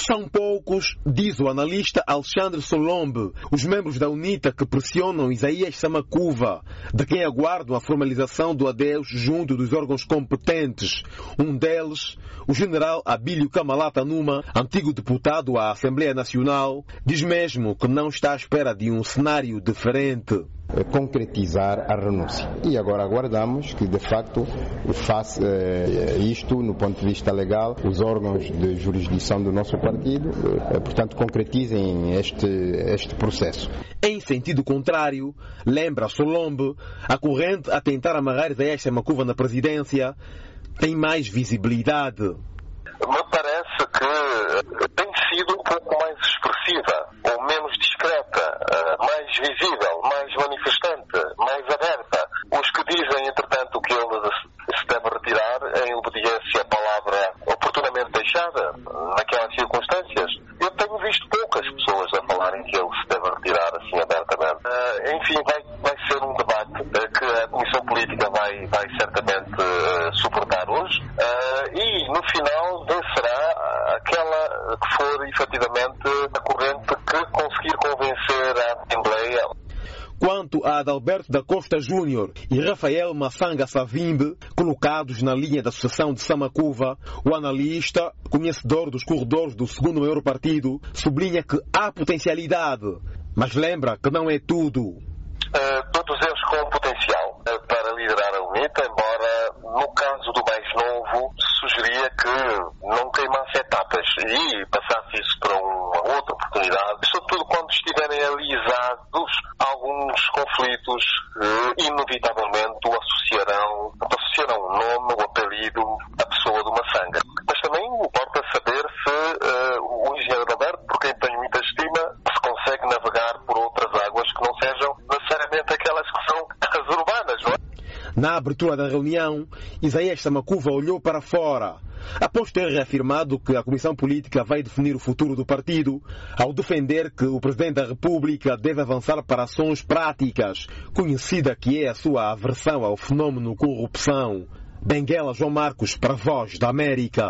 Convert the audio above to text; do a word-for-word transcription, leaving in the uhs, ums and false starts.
São poucos, diz o analista Alexandre Solombe, os membros da UNITA que pressionam Isaías Samakuva, de quem aguardam a formalização do adeus junto dos órgãos competentes. Um deles, o general Abílio Kamalata Numa, antigo deputado à Assembleia Nacional, diz mesmo que não está à espera de um cenário diferente. Concretizar a renúncia. E agora aguardamos que, de facto, faça isto, no ponto de vista legal, os órgãos de jurisdição do nosso partido, portanto, concretizem este, este processo. Em sentido contrário, lembra Solombe, a corrente a tentar amarrar Isaías Samakuva na presidência tem mais visibilidade. Me parece que tem sido um pouco mais expressiva, ou menos discreta, mais visível, mais manifestante, mais aberta. Os que dizem, entretanto, que ele se deve retirar em obediência à palavra oportunamente deixada, naquelas circunstâncias, eu tenho visto poucas pessoas a falarem que ele se deve retirar assim abertamente. Uh, enfim, vai, vai ser um debate uh, que a Comissão Política vai, vai certamente uh, suportar hoje uh, e, no final, vencerá aquela que for, efetivamente, a corrente que conseguir convencer a Assembleia. Quanto a Adalberto da Costa Júnior e Rafael Massanga Savimbe, colocados na linha da sucessão de Samakuva, o analista, conhecedor dos corredores do segundo maior partido, sublinha que há potencialidade, mas lembra que não é tudo. Uh, todos eles com potencial uh, para liderar a UNITA, embora no caso do mais novo sugeria que não queimasse etapas e passasse isso para uma outra oportunidade, sobretudo quando estiverem alisados alguns conflitos que inevitavelmente o associarão, associarão o nome, o apelido, a pessoa do Massanga. Mas também importa saber se uh, o engenheiro Roberto, por quem tenho muita estima, se consegue navegar por outras águas que não sejam necessariamente aquelas que são as urbanas, não é? Na abertura da reunião, Isaías Samakuva olhou para fora, após ter reafirmado que a Comissão Política vai definir o futuro do partido, ao defender que o Presidente da República deve avançar para ações práticas, conhecida que é a sua aversão ao fenômeno corrupção. Benguela João Marcos, para a Voz da América.